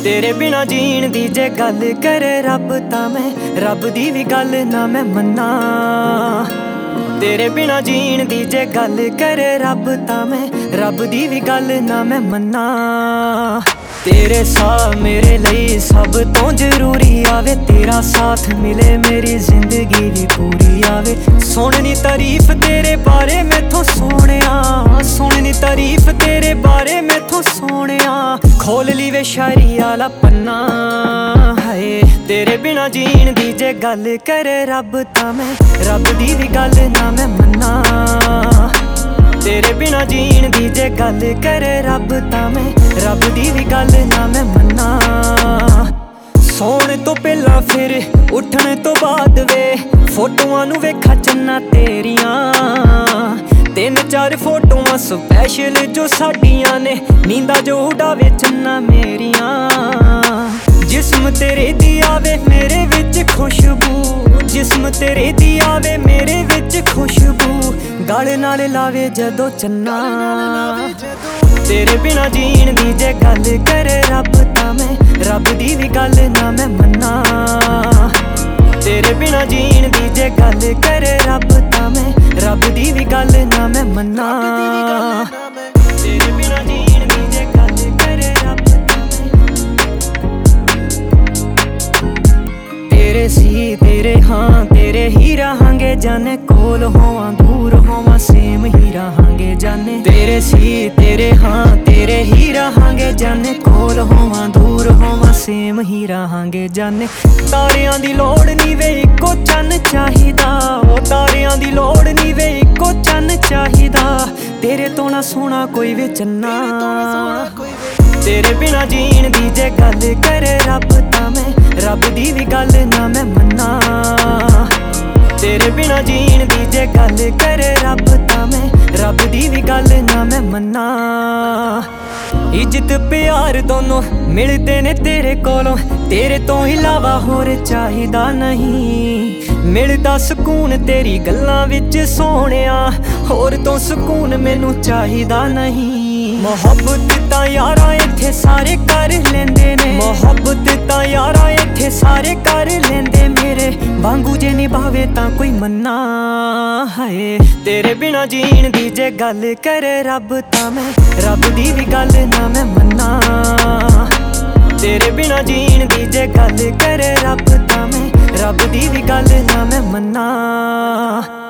तेरे बिना जीण दी जे गल करे रब तां मैं रब दी भी गल ना मैं मन्ना। तेरे बिना जीण दी जे गल करे रब तां मैं रब दी भी गल ना मैं मन्ना। तेरे साथ मेरे लिए सब तो जरूरी आवे, तेरा साथ मिले मेरी जिंदगी भी पूरी आवे। सुननी तारीफ तेरे बारे मैथों सोहणिया, सुननी तारीफ तेरे बारे मैथों सोहणिया। खोल ली वे शायरी आला पन्ना हाय। तेरे बिना जीण दी जे गल करे रब तां मैं रब दी भी गल ना मैं मन्ना। तेरे बिना जीण दी जे गल करे रब तां मैं रब दी भी गल ना मैं मन्ना। सौण तो पहला फिर उठण तो बाद वे फोटोआं नूं वेखा चन्ना तेरियां। 3-4 फोटोआं स्पैशल जो साडियां ने, नींदा जो उड़ावे चन्ना मेरियां। जिस्म तेरे दी आवे मेरे विच खुशबू, जिस्म तेरे दी आवे मेरे विच खुशबू। गल नाल लावे जदों चन्ना। तेरे बिना जीण दी जे गल करे रब तां मैं रब दी भी गल ना मैं मन्ना। तेरे बिना जीण दी जे गल करे रब तां मैं रब दी भी गल ना मैं मन्ना। तेरे बिना जीण दी जे गल करे रब तां मैं तेरे सी तेरे हाँ तेरे ही रहांगे जाने। कोल होवां दूर होवां सेम ही रहांगे जाने। तेरे सी तेरे हाँ तेरे ही रहांगे जाने। कोल होवां दूर होवां सेम ही रहांगे जाने। तारियां दी लोड़ नी वे इक्को चन्न चाहिदा, ओ तारियां दी लोड़ नी वे इक्को चन्न चाहिदा। तेरे तो ना सोना कोई वे चन्ना। तेरे बिना जीण दी जे गल करे रब तां मैं रब दी भी गल ना मैं मन्ना। तेरे बिना जीण दी जे गल करे रब तां मैं रब दी भी गल ना मैं मन्ना। इज्जत प्यार दोनों मिलदे ने तेरे कोलों, तेरे तो इलावा होर चाहिदा नहीं। मिलदा सुकून तेरी गल्लां विच सोहणिया, होर तो सुकून मैनू चाहिदा नहीं। मोहब्बत तां यारां इत्थे सारे कर लेंदे ने, मोहब्बत तां यारां इत्थे सारे कर लेंदे। मेरे वांगू जे निभावे तां कोई मन्ना हाय। तेरे बिना जीण दी जे गल करे रब तां मैं रब दी भी गल ना मैं मन्ना। तेरे बिना जीण दी जे गल करे रब तां मैं रब दी भी गल ना मैं मन्ना।